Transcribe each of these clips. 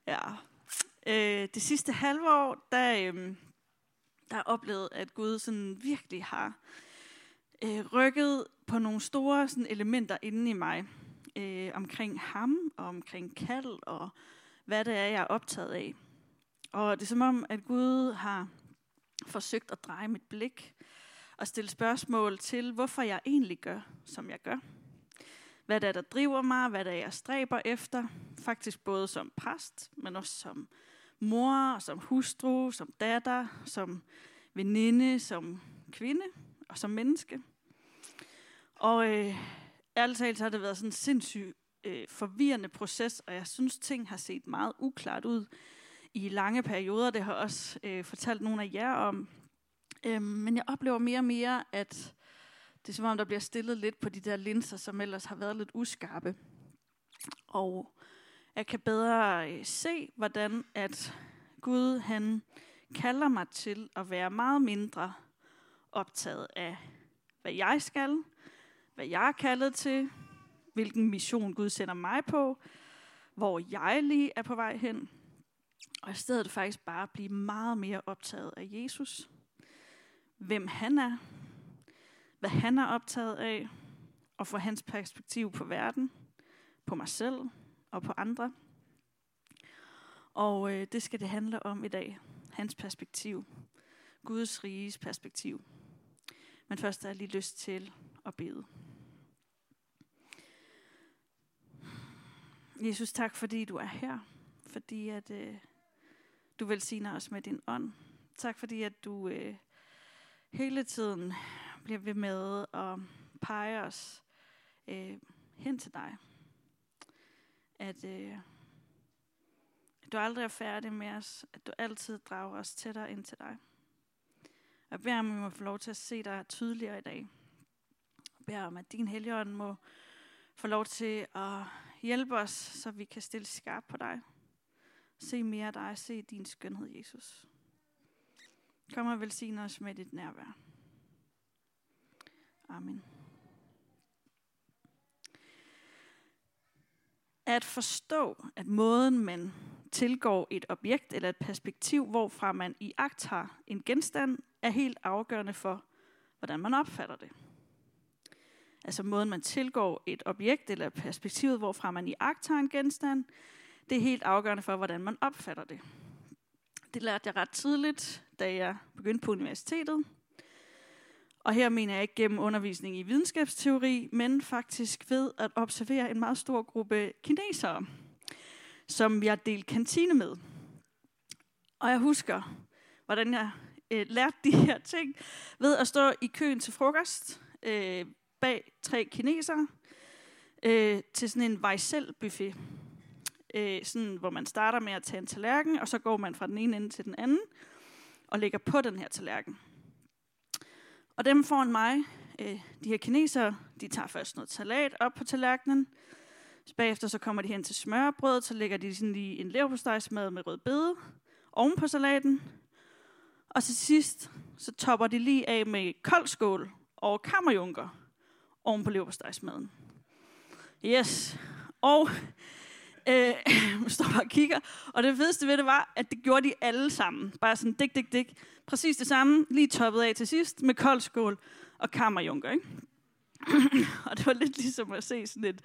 Ja. Det sidste halve år, der har oplevet, at Gud sådan virkelig har rykket på nogle store sådan, elementer inde i mig. Omkring ham, og omkring kald, og hvad det er, jeg er optaget af. Og det er som om, at Gud har forsøgt at dreje mit blik og stille spørgsmål til, hvorfor jeg egentlig gør, som jeg gør. Hvad det er, der driver mig, hvad det er, jeg stræber efter. Faktisk både som præst, men også som mor, som hustru, som datter, som veninde, som kvinde og som menneske. Og ærligt talt så har det været sådan en sindssygt forvirrende proces, og jeg synes, ting har set meget uklart ud i lange perioder. Det har også fortalt nogle af jer om. Men jeg oplever mere og mere, at det er som om, der bliver stillet lidt på de der linser, som ellers har været lidt uskarpe. Og jeg kan bedre se, hvordan at Gud han kalder mig til at være meget mindre optaget af, hvad jeg skal, hvad jeg er kaldet til, hvilken mission Gud sender mig på, hvor jeg lige er på vej hen. Og i stedet faktisk bare blive meget mere optaget af Jesus. Hvem han er, hvad han er optaget af, og få hans perspektiv på verden, på mig selv og på andre. Og det skal det handle om i dag. Hans perspektiv. Guds riges perspektiv. Men først har jeg lige lyst til at bede. Jesus, tak fordi du er her. Fordi at du velsigner os med din ånd. Tak fordi at du hele tiden bliver ved med at pege os hen til dig. At du aldrig er færdig med os. At du altid drager os tættere ind til dig. Jeg beder om, at vi må få lov til at se dig tydeligere i dag. Jeg beder om, at din Helligånd må få lov til at hjælpe os, så vi kan stille skarpt på dig. Se mere af dig. Se din skønhed, Jesus. Kom og velsigne os med dit nærvær. Amen. At forstå, at måden man tilgår et objekt eller et perspektiv, hvorfra man iagttager en genstand, er helt afgørende for, hvordan man opfatter det. Altså måden man tilgår et objekt eller perspektivet, hvorfra man iagttager en genstand, det er helt afgørende for, hvordan man opfatter det. Det lærte jeg ret tidligt, da jeg begyndte på universitetet. Og her mener jeg ikke gennem undervisning i videnskabsteori, men faktisk ved at observere en meget stor gruppe kinesere, som jeg delte kantine med. Og jeg husker, hvordan jeg lærte de her ting ved at stå i køen til frokost bag 3 kinesere til sådan en vej-selv-buffet. Sådan, hvor man starter med at tage en tallerken, og så går man fra den ene ende til den anden, og lægger på den her tallerken. Og dem foran mig, de her kinesere, de tager først noget salat op på tallerkenen. Bagefter så kommer de hen til smørbrødet, så lægger de sådan lige en leverpostejsmad med rødbede oven på salaten. Og til sidst, så topper de lige af med koldskål og kammerjunker oven på leverpostejsmaden. Yes. Og står bare og kigger. Og det fedeste ved det var, at det gjorde de alle sammen. Bare sådan dik. Præcis det samme, lige toppet af til sidst med koldskål og kammerjunker, ikke? Og det var lidt ligesom at se sådan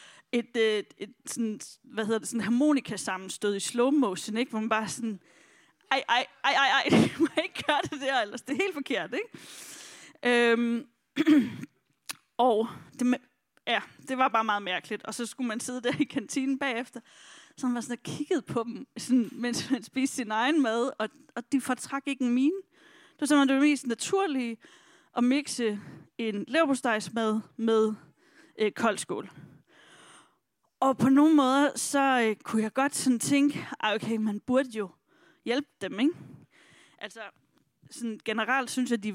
et sådan, hvad hedder det, sådan harmonikasammenstød i slow motion, ikke? Hvor man bare sådan, ej, du må ikke gøre det der, ellers det er helt forkert, ikke? Og det var bare meget mærkeligt. Og så skulle man sidde der i kantinen bagefter, så man var sådan og kiggede på dem, sådan, mens man spiste sin egen mad, og de fortrak ikke en mine. Det var simpelthen det mest naturlige at mixe en leverpostejsmad med koldskål. Og på nogle måder, så kunne jeg godt sådan tænke, okay, man burde jo hjælpe dem, ikke? Altså, sådan generelt synes jeg,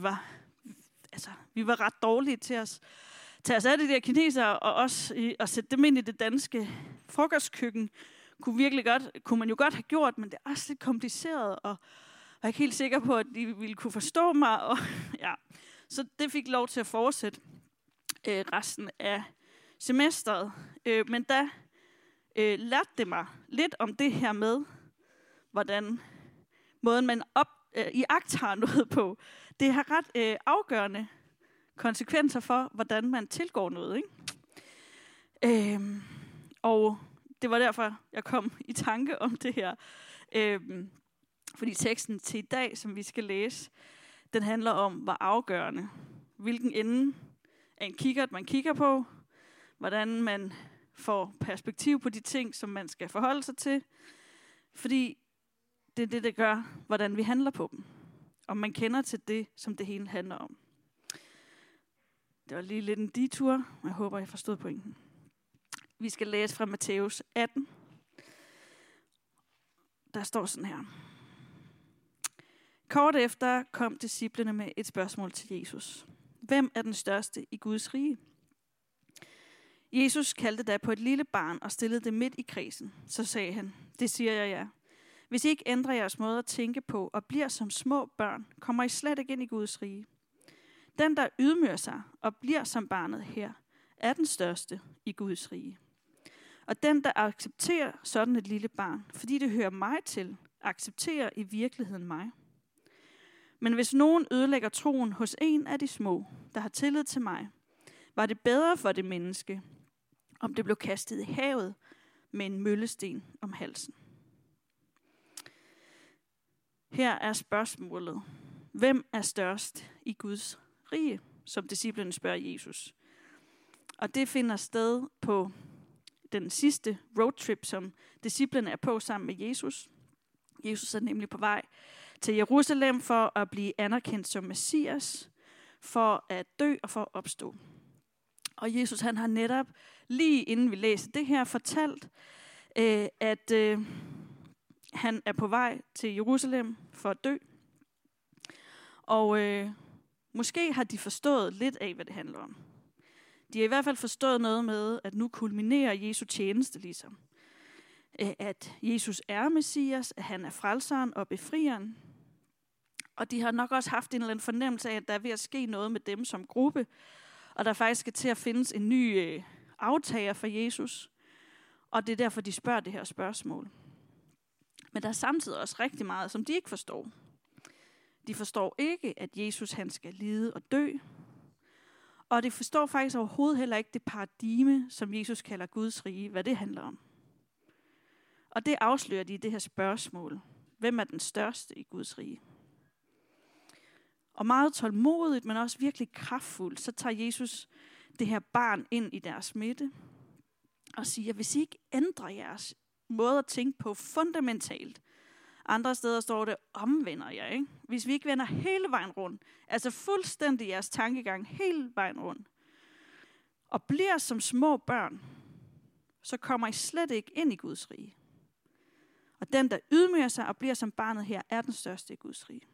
vi var ret dårlige til at tage os af de der kinesere, og også at sætte dem ind i det danske frokostkøkken, kunne man jo godt have gjort, men det er også lidt kompliceret, og jeg er ikke helt sikker på, at de ville kunne forstå mig. Og, ja. Så det fik lov til at fortsætte resten af semesteret. Men da lærte det mig lidt om det her med, hvordan måden man iagttager noget på, det har ret afgørende konsekvenser for, hvordan man tilgår noget. Ikke? Og det var derfor, jeg kom i tanke om det her. Fordi teksten til i dag, som vi skal læse, den handler om, hvor afgørende, hvilken ende af en kikkert man kigger på, hvordan man får perspektiv på de ting, som man skal forholde sig til. Fordi det er det, der gør, hvordan vi handler på dem. Om man kender til det, som det hele handler om. Det var lige lidt en detur, og jeg håber, jeg forstod pointen. Vi skal læse fra Matthæus 18. Der står sådan her. Kort efter kom disciplene med et spørgsmål til Jesus. Hvem er den største i Guds rige? Jesus kaldte da på et lille barn og stillede det midt i kredsen. Så sagde han, det siger jeg jer. Hvis I ikke ændrer jeres måde at tænke på og bliver som små børn, kommer I slet ikke ind i Guds rige. Den, der ydmyger sig og bliver som barnet her, er den største i Guds rige. Og den, der accepterer sådan et lille barn, fordi det hører mig til, accepterer i virkeligheden mig. Men hvis nogen ødelægger troen hos en af de små, der har tillid til mig, var det bedre for det menneske, om det blev kastet i havet med en møllesten om halsen. Her er spørgsmålet. Hvem er størst i Guds rige, som disciplene spørger Jesus. Og det finder sted på den sidste roadtrip, som disciplene er på sammen med Jesus. Jesus er nemlig på vej til Jerusalem for at blive anerkendt som Messias, for at dø og for at opstå. Og Jesus han har netop, lige inden vi læser det her, fortalt, at han er på vej til Jerusalem for at dø. Og måske har de forstået lidt af, hvad det handler om. De har i hvert fald forstået noget med, at nu kulminerer Jesu tjeneste ligesom. At Jesus er Messias, at han er frelseren og befrieren. Og de har nok også haft en eller anden fornemmelse af, at der er ved at ske noget med dem som gruppe. Og der faktisk skal til at findes en ny aftager for Jesus. Og det er derfor, de spørger det her spørgsmål. Men der er samtidig også rigtig meget, som de ikke forstår. De forstår ikke, at Jesus han skal lide og dø. Og de forstår faktisk overhovedet heller ikke det paradigme, som Jesus kalder Guds rige, hvad det handler om. Og det afslører de i det her spørgsmål. Hvem er den største i Guds rige? Og meget tålmodigt, men også virkelig kraftfuldt, så tager Jesus det her barn ind i deres midte og siger, hvis I ikke ændrer jeres måde at tænke på fundamentalt, andre steder står det, omvender jeg, ikke? Hvis vi ikke vender hele vejen rundt, altså fuldstændig jeres tankegang hele vejen rundt, og bliver som små børn, så kommer I slet ikke ind i Guds rige. Og den, der ydmyger sig og bliver som barnet her, er den største i Guds rige.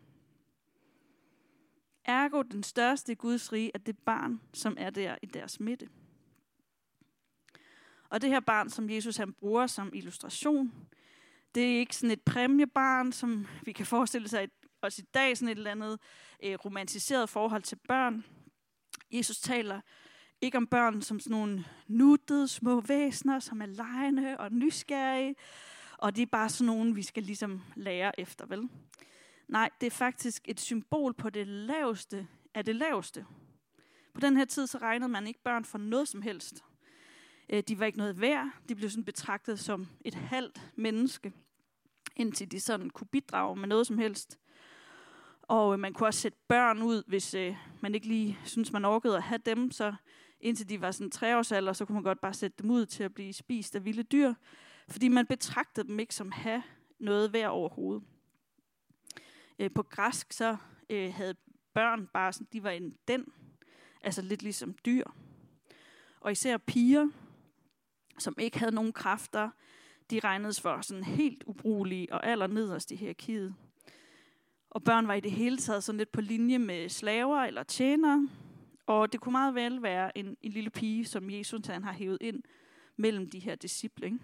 Ergo den største i Guds rige er det barn, som er der i deres midte. Og det her barn, som Jesus han bruger som illustration, det er ikke sådan et præmiebarn, som vi kan forestille sig os i dag, sådan et eller andet romantiseret forhold til børn. Jesus taler ikke om børn som sådan nogle nuttede små væsener, som er legende og nysgerrige, og de er bare sådan nogle, vi skal ligesom lære efter, vel? Nej, det er faktisk et symbol på det laveste af det laveste. På den her tid så regnede man ikke børn for noget som helst. De var ikke noget værd. De blev sådan betragtet som et halvt menneske, indtil de sådan kunne bidrage med noget som helst. Og man kunne også sætte børn ud, hvis man ikke lige synes man orkede at have dem. Så indtil de var sådan 3-årsalder, så kunne man godt bare sætte dem ud til at blive spist af vilde dyr. Fordi man betragtede dem ikke som have noget værd overhovedet. På græsk så havde børn bare sådan, de var en den, altså lidt ligesom dyr. Og især piger, som ikke havde nogen kræfter, de regnedes for sådan helt ubrugelige og allernederst i hierarkiet. Og børn var i det hele taget sådan lidt på linje med slaver eller tjenere. Og det kunne meget vel være en lille pige, som Jesus han har hævet ind mellem de her disciple. Ikke?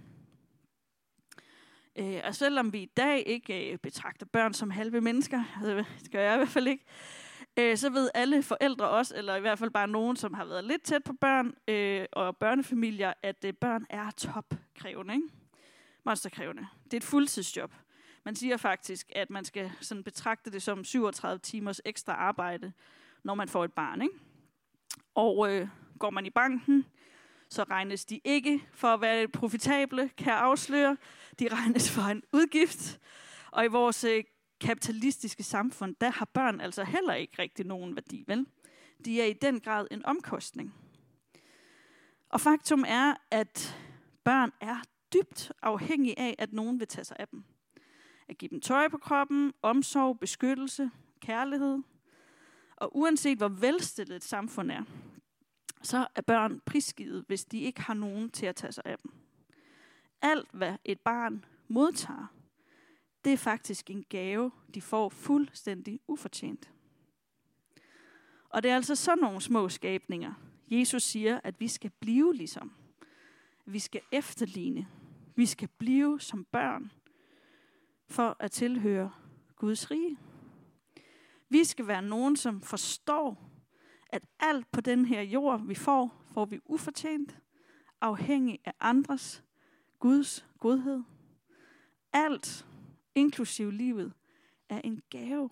Og selvom vi i dag ikke betragter børn som halve mennesker, det gør jeg i hvert fald ikke, så ved alle forældre også, eller i hvert fald bare nogen, som har været lidt tæt på børn og børnefamilier, at børn er topkrævende, ikke? Monsterkrævende. Det er et fuldtidsjob. Man siger faktisk, at man skal sådan betragte det som 37 timers ekstra arbejde, når man får et barn, ikke? Og går man i banken, så regnes de ikke for at være profitable, kan jeg afsløre. De regnes for en udgift. Og i vores kapitalistiske samfund, der har børn altså heller ikke rigtig nogen værdi, vel? De er i den grad en omkostning. Og faktum er, at børn er dybt afhængige af, at nogen vil tage sig af dem. At give dem tøj på kroppen, omsorg, beskyttelse, kærlighed. Og uanset hvor velstillet et samfund er, så er børn prisgivet, hvis de ikke har nogen til at tage sig af dem. Alt, hvad et barn modtager, det er faktisk en gave, de får fuldstændig ufortjent. Og det er altså sådan nogle små skabninger, Jesus siger, at vi skal blive ligesom. Vi skal efterligne. Vi skal blive som børn for at tilhøre Guds rige. Vi skal være nogen, som forstår, at alt på den her jord, vi får vi ufortjent, afhængig af andres, Guds godhed. Alt, inklusive livet, er en gave.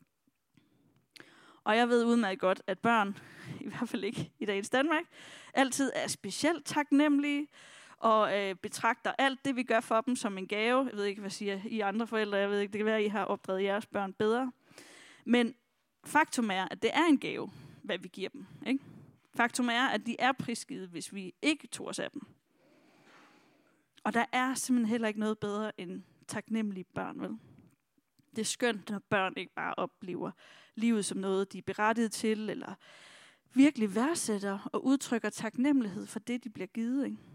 Og jeg ved udmærket godt, at børn, i hvert fald ikke i dagens Danmark, altid er specielt taknemmelige og betragter alt det, vi gør for dem, som en gave. Jeg ved ikke, hvad siger I andre forældre? Jeg ved ikke, det kan være, at I har opdraget jeres børn bedre. Men faktum er, at det er en gave, hvad vi giver dem, ikke? Faktum er, at de er prisgivet, hvis vi ikke tog os af dem. Og der er simpelthen heller ikke noget bedre end taknemmelige børn, vel? Det er skønt, når børn ikke bare oplever livet som noget, de er berettiget til, eller virkelig værdsætter og udtrykker taknemmelighed for det, de bliver givet, ikke?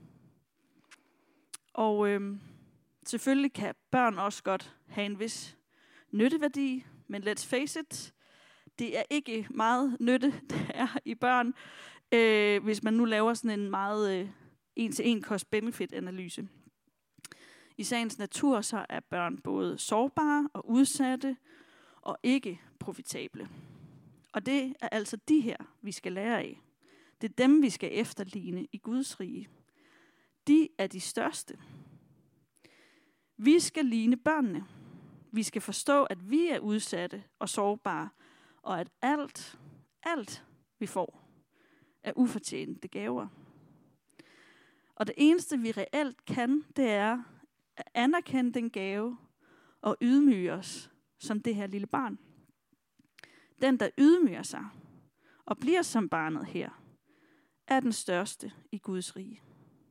Og selvfølgelig kan børn også godt have en vis nytteværdi, men let's face it, det er ikke meget nytte, der er i børn, hvis man nu laver sådan en meget en-til-en cost-benefit-analyse. I sagens natur så er børn både sårbare og udsatte og ikke profitable. Og det er altså de her, vi skal lære af. Det er dem, vi skal efterligne i Guds rige. De er de største. Vi skal ligne børnene. Vi skal forstå, at vi er udsatte og sårbare, og at alt vi får, er ufortjente gaver. Og det eneste, vi reelt kan, det er at anerkende den gave og ydmyge os som det her lille barn. Den, der ydmyger sig og bliver som barnet her, er den største i Guds rige.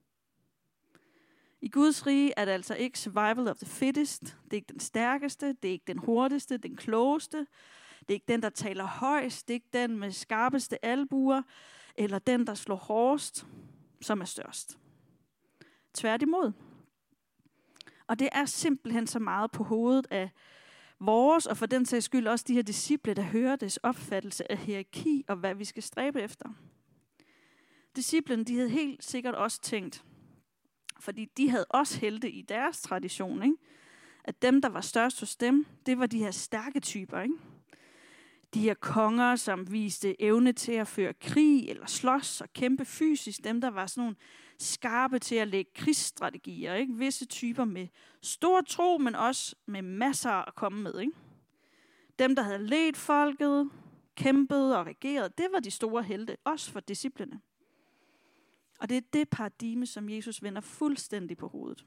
I Guds rige er det altså ikke survival of the fittest. Det er ikke den stærkeste, det er ikke den hurtigste, den klogeste. Det er ikke den, der taler højst, det er ikke den med skarpeste albuer, eller den, der slår hårdest, som er størst. Tværtimod. Og det er simpelthen så meget på hovedet af vores, og for den sags skyld også de her disciple, der hører deres opfattelse af hierarki og hvad vi skal stræbe efter. Disciplene, de havde helt sikkert også tænkt, fordi de havde også helte i deres tradition, ikke? At dem, der var størst hos dem, det var de her stærke typer, ikke? De her konger, som viste evne til at føre krig eller slås og kæmpe fysisk. Dem, der var sådan nogle skarpe til at lægge krigsstrategier, ikke? Visse typer med stor tro, men også med masser at komme med, ikke? Dem, der havde ledt folket, kæmpet og regeret, det var de store helte, også for disciplene. Og det er det paradigme, som Jesus vender fuldstændig på hovedet.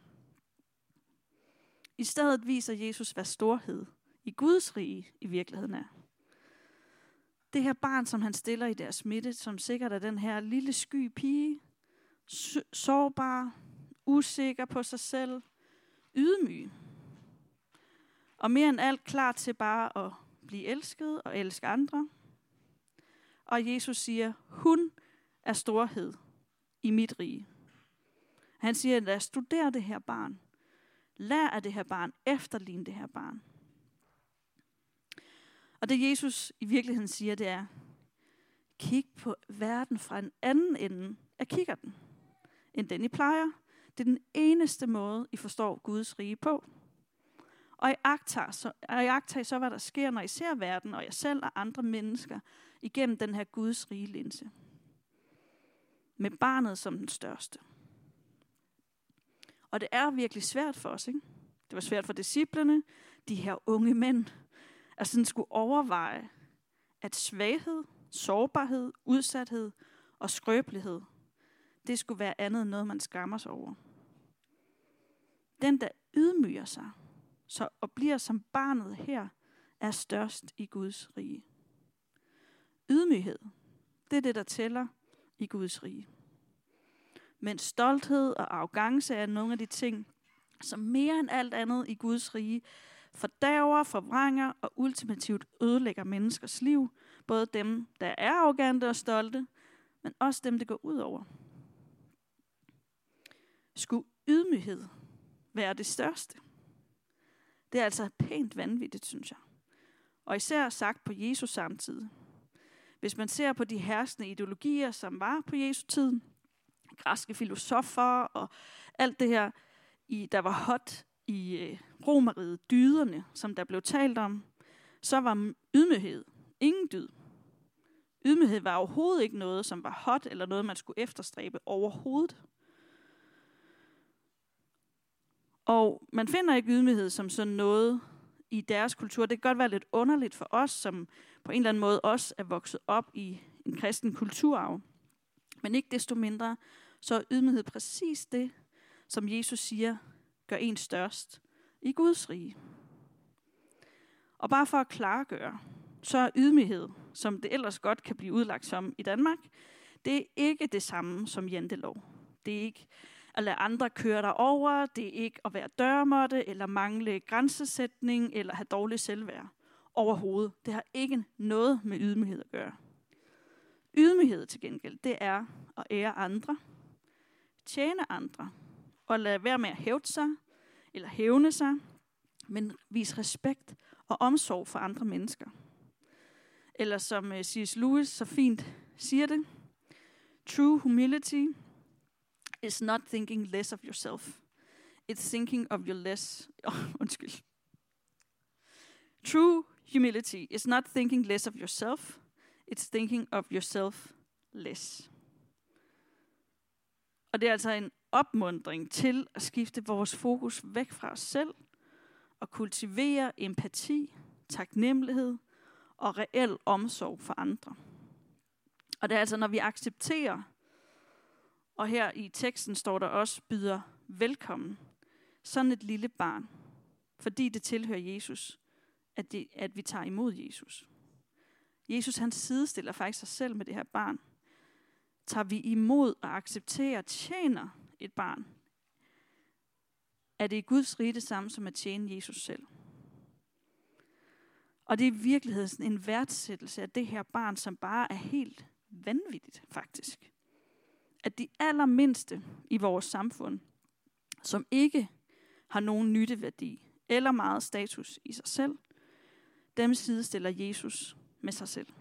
I stedet viser Jesus, hvad storhed i Guds rige i virkeligheden er. Det her barn, som han stiller i deres midte, som sikkert er den her lille sky pige, sårbar, usikker på sig selv, ydmyg. Og mere end alt klar til bare at blive elsket og elske andre. Og Jesus siger, hun er storhed i mit rige. Han siger, lad os studere det her barn. Lær af det her barn, efterligne det her barn. Og det Jesus i virkeligheden siger, det er, kig på verden fra en anden ende af kikkerten, end den I plejer. Det er den eneste måde, I forstår Guds rige på. Og iagttag så, hvad der sker, når I ser verden og jer selv og andre mennesker igennem den her Guds rige linse. Med barnet som den største. Og det er virkelig svært for os, ikke? Det var svært for disciplene, de her unge mænd, at sådan skulle overveje, at svaghed, sårbarhed, udsathed og skrøbelighed, det skulle være andet end noget, man skammer sig over. Den, der ydmyger sig og bliver som barnet her, er størst i Guds rige. Ydmyghed, det er det, der tæller i Guds rige. Men stolthed og arrogance er nogle af de ting, som mere end alt andet i Guds rige fordærver, forvrænger og ultimativt ødelægger menneskers liv. Både dem, der er arrogante og stolte, men også dem, det går ud over. Skulle ydmyghed være det største? Det er altså pænt vanvittigt, synes jeg. Og især sagt på Jesus samtid. Hvis man ser på de herskende ideologier, som var på Jesu tid, græske filosofer og alt det her, der var hot i Romeriet, dyderne, som der blev talt om, så var ydmyghed ingen dyd. Ydmyghed var overhovedet ikke noget, som var hot, eller noget, man skulle efterstræbe overhovedet. Og man finder ikke ydmyghed som sådan noget i deres kultur. Det kan godt være lidt underligt for os, som på en eller anden måde også er vokset op i en kristen kulturarv. Men ikke desto mindre, så er ydmyghed præcis det, som Jesus siger, gør en størst i Guds rige. Og bare for at klargøre, så er ydmyghed, som det ellers godt kan blive udlagt som i Danmark, det er ikke det samme som jantelov. Det er ikke at lade andre køre dig over, det er ikke at være dørmåtte, eller mangle grænsesætning, eller have dårlig selvværd overhovedet. Det har ikke noget med ydmyghed at gøre. Ydmyghed til gengæld, det er at ære andre, tjene andre, og lade være med at hævde sig, eller hævne sig, men vise respekt og omsorg for andre mennesker. Eller som C.S. Lewis så fint siger det, true humility is not thinking less of yourself. It's thinking of your less. True humility is not thinking less of yourself. It's thinking of yourself less. Og det er altså en opmuntring til at skifte vores fokus væk fra os selv og kultivere empati, taknemmelighed og reel omsorg for andre. Og det er altså, når vi accepterer, og her i teksten står der også, byder velkommen, sådan et lille barn, fordi det tilhører Jesus, at vi tager imod Jesus. Jesus, han sidestiller faktisk sig selv med det her barn. Tager vi imod og accepterer, tjener et barn, er det i Guds rige det samme som at tjene Jesus selv. Og det er i virkeligheden en værdsættelse af det her barn, som bare er helt vanvittigt faktisk. At de allermindste i vores samfund, som ikke har nogen nytteværdi eller meget status i sig selv, dem sidestiller Jesus med sig selv.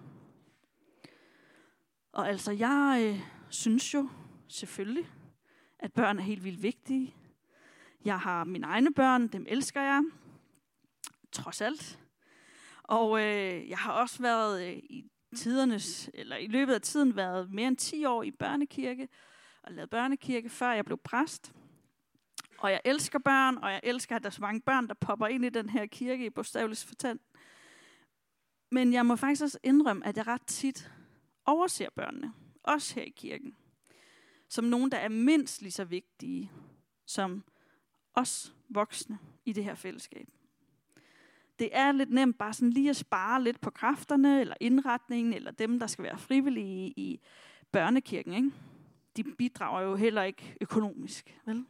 Og altså, jeg synes jo selvfølgelig, at børn er helt vildt vigtige. Jeg har mine egne børn, dem elsker jeg, trods alt. Og jeg har også været i løbet af tiden været mere end 10 år i børnekirke, og lavet børnekirke, før jeg blev præst. Og jeg elsker børn, og jeg elsker, at der er så mange børn, der popper ind i den her kirke i bogstaveligt forstand. Men jeg må faktisk også indrømme, at jeg ret tit overser børnene, også her i kirken, som nogen, der er mindst lige så vigtige som os voksne i det her fællesskab. Det er lidt nemt bare sådan lige at spare lidt på kræfterne, eller indretningen, eller dem, der skal være frivillige i børnekirken, ikke? De bidrager jo heller ikke økonomisk, vel?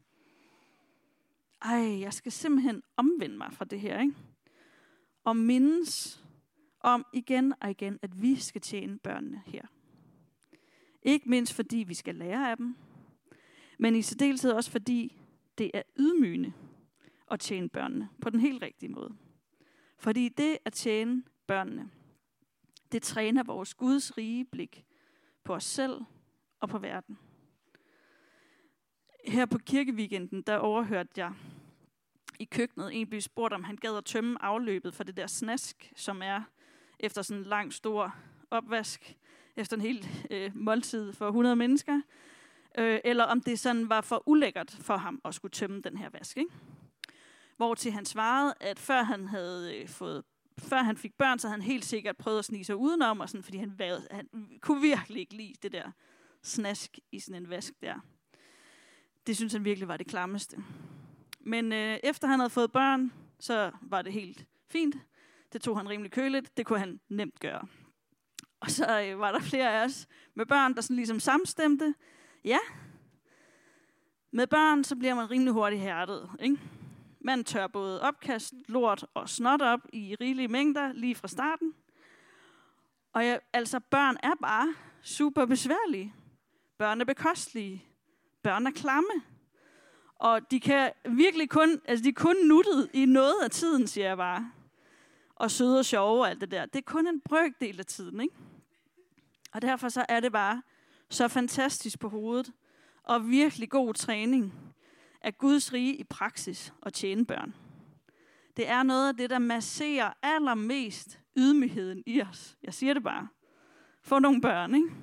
Jeg skal simpelthen omvende mig fra det her, ikke? Og mindes om igen og igen, at vi skal tjene børnene her. Ikke mindst fordi vi skal lære af dem, men i særdeleshed også fordi det er ydmygende at tjene børnene på den helt rigtige måde. Fordi det at tjene børnene, det træner vores Guds rige blik på os selv og på verden. Her på kirkeweekenden, der overhørte jeg i køkkenet. En blev spurgt, om han gad at tømme afløbet for det der snask, som er efter sådan en lang, stor opvask, efter en hel måltid for 100 mennesker. Eller om det sådan var for ulækkert for ham at skulle tømme den her vask, ikke? Hvortil han svarede, at før han fik børn, så havde han helt sikkert prøvet at snige sig udenom, og sådan, fordi han kunne virkelig ikke lide det der snask i sådan en vask der. Det synes han virkelig var det klammeste. Men efter han havde fået børn, så var det helt fint. Det tog han rimelig køligt. Det kunne han nemt gøre. Og så var der flere af os med børn, der sådan ligesom samstemte. Ja, med børn, så bliver man rimelig hurtigt hærdet, ikke? Man tør både opkast, lort og snot op i rigelige mængder lige fra starten. Og altså, børn er bare super besværlige. Børn er bekostelige. Børn er klamme. Og de kan virkelig kun, altså de er kun nuttet i noget af tiden, siger jeg bare. Og søde og sjove og alt det der. Det er kun en brøkdel af tiden, ikke? Og derfor så er det bare så fantastisk på hovedet. Og virkelig god træning af Guds rige i praksis og tjene børn. Det er noget af det, der masserer allermest ydmygheden i os. Jeg siger det bare. Få nogle børn, ikke?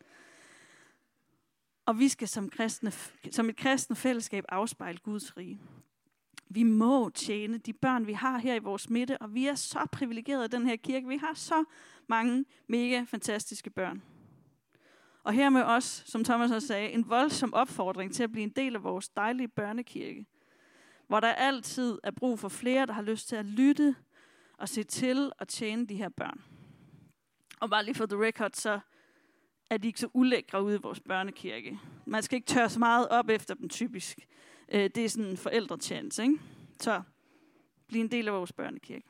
Og vi skal som et kristne fællesskab afspejle Guds rige. Vi må tjene de børn, vi har her i vores midte, og vi er så privilegerede i den her kirke. Vi har så mange mega fantastiske børn. Og her med os, som Thomas også sagde, en voldsom opfordring til at blive en del af vores dejlige børnekirke, hvor der altid er brug for flere, der har lyst til at lytte og se til og tjene de her børn. Og bare lige for the record, så er de ikke så ulækre ude i vores børnekirke. Man skal ikke tørre så meget op efter dem typisk. Det er sådan en forældretjans, ikke? Så bliv en del af vores børnekirke.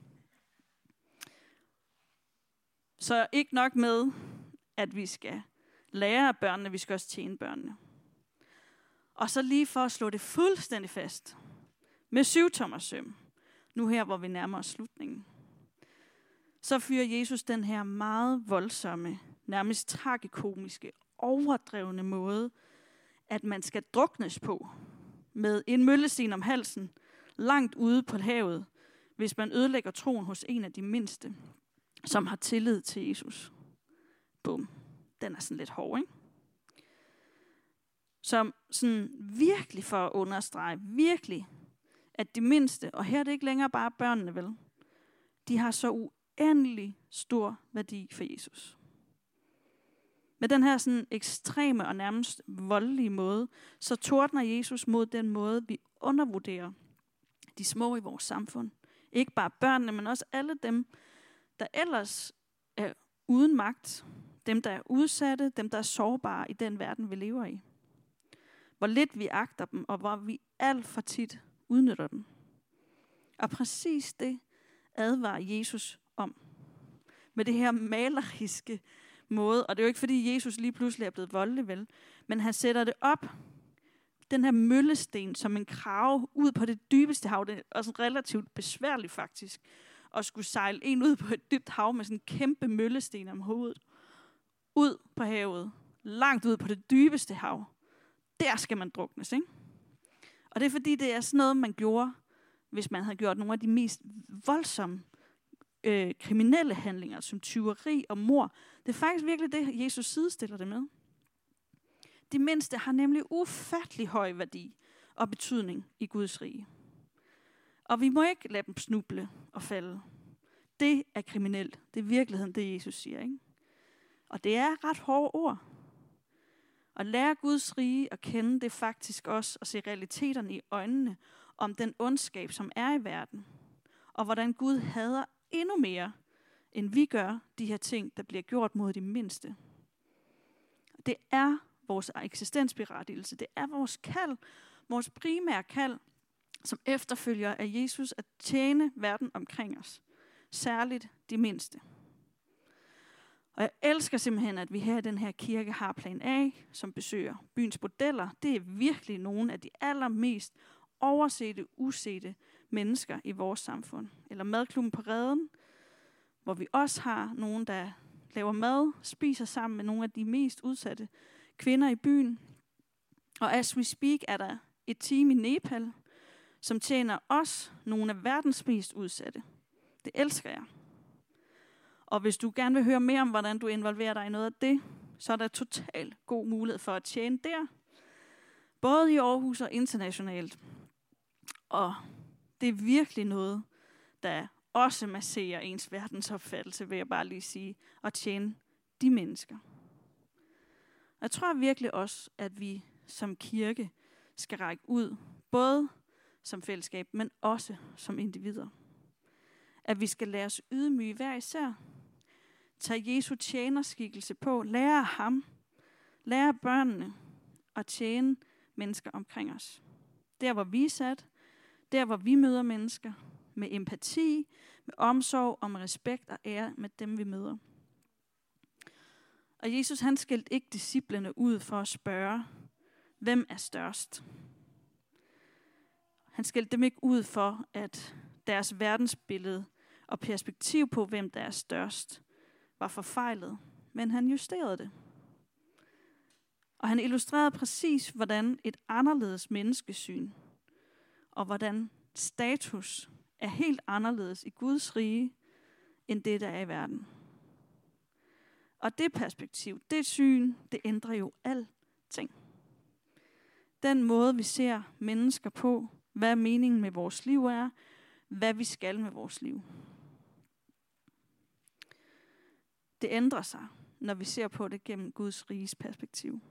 Så ikke nok med, at vi skal lære af børnene, vi skal også tjene børnene. Og så lige for at slå det fuldstændig fast, med 7-tommers søm, nu her, hvor vi nærmer os slutningen, så fyrer Jesus den her meget voldsomme, nærmest tragikomiske, overdrevne måde, at man skal druknes på med en møllesten om halsen, langt ude på havet, hvis man ødelægger troen hos en af de mindste, som har tillid til Jesus. Bum. Den er sådan lidt hård, ikke? Som sådan virkelig for at understrege, virkelig, at de mindste, og her er det ikke længere bare børnene, vel? De har så uendelig stor værdi for Jesus. Med den her sådan ekstreme og nærmest voldelige måde, så tordner Jesus mod den måde, vi undervurderer de små i vores samfund. Ikke bare børnene, men også alle dem, der ellers er uden magt. Dem, der er udsatte, dem, der er sårbare i den verden, vi lever i. Hvor lidt vi agter dem, og hvor vi alt for tit udnytter dem. Og præcis det advarer Jesus om. Med det her maleriske måde, og det er jo ikke fordi Jesus lige pludselig er blevet voldelig, vel, men han sætter det op, den her møllesten, som en krage ud på det dybeste hav. Det er også relativt besværligt faktisk, at skulle sejle en ud på et dybt hav med sådan en kæmpe møllesten om hovedet. Ud på havet, langt ud på det dybeste hav. Der skal man druknes, ikke? Og det er fordi, det er sådan noget, man gjorde, hvis man havde gjort nogle af de mest voldsomme kriminelle handlinger, som tyveri og mord. Det er faktisk virkelig det, Jesus sidestiller det med. De mindste har nemlig ufattelig høj værdi og betydning i Guds rige. Og vi må ikke lade dem snuble og falde. Det er kriminelt. Det er virkeligheden, det Jesus siger, ikke? Og det er ret hårde ord. At lære Guds rige at kende, det er faktisk også at se realiteterne i øjnene om den ondskab, som er i verden. Og hvordan Gud hader endnu mere, end vi gør de her ting, der bliver gjort mod de mindste. Det er vores eksistensberettigelse. Det er vores kald, vores primære kald, som efterfølger af Jesus at tjene verden omkring os. Særligt de mindste. Og jeg elsker simpelthen, at vi her i den her kirke har plan A, som besøger byens bordeller. Det er virkelig nogle af de allermest oversete, usete mennesker i vores samfund. Eller madklubben på Reden, hvor vi også har nogen, der laver mad, spiser sammen med nogle af de mest udsatte kvinder i byen. Og as we speak er der et team i Nepal, som tjener os, nogle af verdens mest udsatte. Det elsker jeg. Og hvis du gerne vil høre mere om, hvordan du involverer dig i noget af det, så er der totalt god mulighed for at tjene der. Både i Aarhus og internationalt. Og det er virkelig noget, der også masserer ens verdensopfattelse, vil jeg bare lige sige, at tjene de mennesker. Jeg tror virkelig også, at vi som kirke skal række ud, både som fællesskab, men også som individer. At vi skal lade os ydmyge hver især. Tag Jesu tjenerskikkelse på, lære af ham, lære af børnene og tjene mennesker omkring os. Der hvor vi er sat, der hvor vi møder mennesker, med empati, med omsorg og med respekt og ære med dem vi møder. Og Jesus han skilte ikke disciplene ud for at spørge, hvem er størst? Han skilte dem ikke ud for, at deres verdensbillede og perspektiv på, hvem der er størst, var forfejlet, men han justerede det. Og han illustrerede præcis, hvordan et anderledes menneskesyn, og hvordan status er helt anderledes i Guds rige, end det, der er i verden. Og det perspektiv, det syn, det ændrer jo alting. Den måde, vi ser mennesker på, hvad meningen med vores liv er, hvad vi skal med vores liv. Det ændrer sig, når vi ser på det gennem Guds riges perspektiv.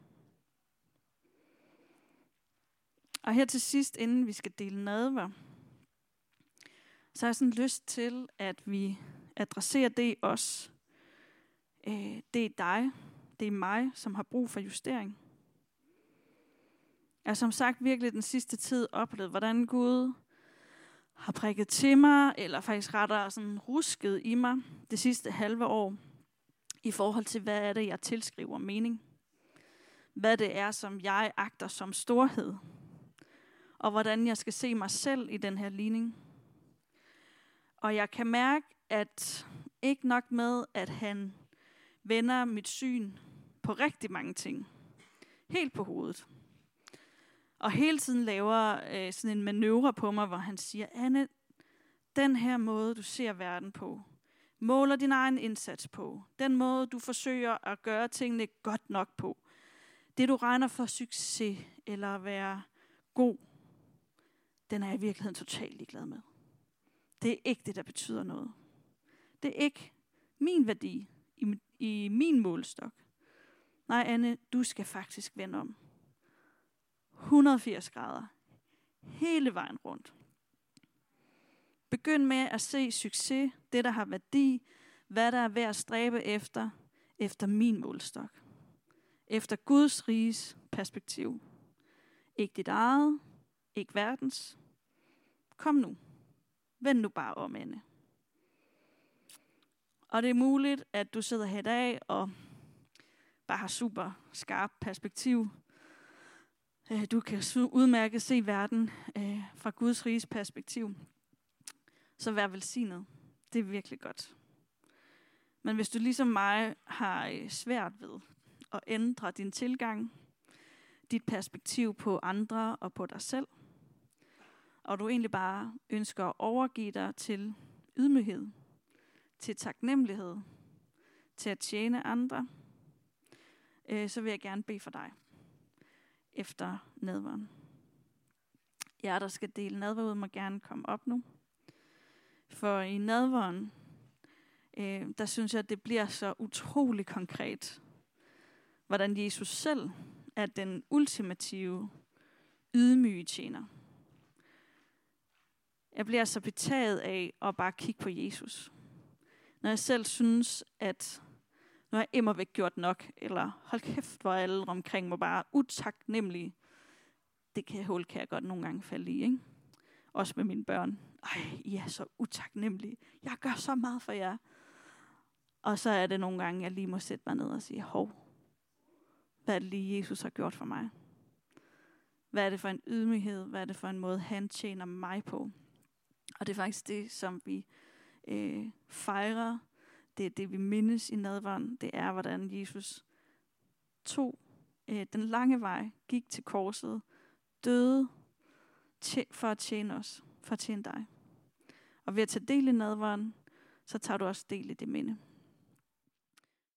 Og her til sidst, inden vi skal dele nadver, så har jeg sådan lyst til, at vi adresserer det i os. Det er dig, det er mig, som har brug for justering. Jeg har som sagt virkelig den sidste tid oplevet, hvordan Gud har prikket til mig, eller faktisk rettere sådan rusket i mig det sidste halve år, i forhold til, hvad er det, jeg tilskriver mening. Hvad det er, som jeg agter som storhed. Og hvordan jeg skal se mig selv i den her ligning. Og jeg kan mærke, at ikke nok med, at han vender mit syn på rigtig mange ting. Helt på hovedet. Og hele tiden laver sådan en manøvre på mig, hvor han siger, Anne, den her måde, du ser verden på, måler din egen indsats på, den måde, du forsøger at gøre tingene godt nok på, det du regner for succes eller at være god, den er jeg i virkeligheden totalt ligeglad med. Det er ikke det, der betyder noget. Det er ikke min værdi i min målestok. Nej, Anne, du skal faktisk vende om. 180 grader. Hele vejen rundt. Begynd med at se succes, det der har værdi, hvad der er værd at stræbe efter min målestok. Efter Guds riges perspektiv. Ikke dit eget, ikke verdens. Kom nu. Vend nu bare om, Anne. Og det er muligt, at du sidder her i dag og bare har super skarpt perspektiv. Du kan udmærket se verden fra Guds riges perspektiv. Så vær velsignet. Det er virkelig godt. Men hvis du ligesom mig har svært ved at ændre din tilgang, dit perspektiv på andre og på dig selv, og du egentlig bare ønsker at overgive dig til ydmyghed, til taknemmelighed, til at tjene andre, så vil jeg gerne bede for dig efter nadveren. Jer, der skal dele nadver ud, må gerne komme op nu. For i nadveren, der synes jeg, at det bliver så utrolig konkret, hvordan Jesus selv er den ultimative ydmyge tjener. Jeg bliver så betaget af at bare kigge på Jesus. Når jeg selv synes, at nu har jeg immervæk gjort nok, eller hold kæft, hvor alle omkring mig bare utaknemmelige. Det kan jeg godt nogle gange falde i, ikke? Også med mine børn. Ej, I er så utaknemmelige. Jeg gør så meget for jer. Og så er det nogle gange, jeg lige må sætte mig ned og sige, hov, hvad er det lige, Jesus har gjort for mig? Hvad er det for en ydmyghed? Hvad er det for en måde, han tjener mig på? Og det er faktisk det, som vi fejrer. Det er det, vi mindes i nadveren. Det er, hvordan Jesus tog den lange vej, gik til korset, døde, for at tjene os, for at tjene dig. Og ved at tage del i nadveren, så tager du også del i det minde.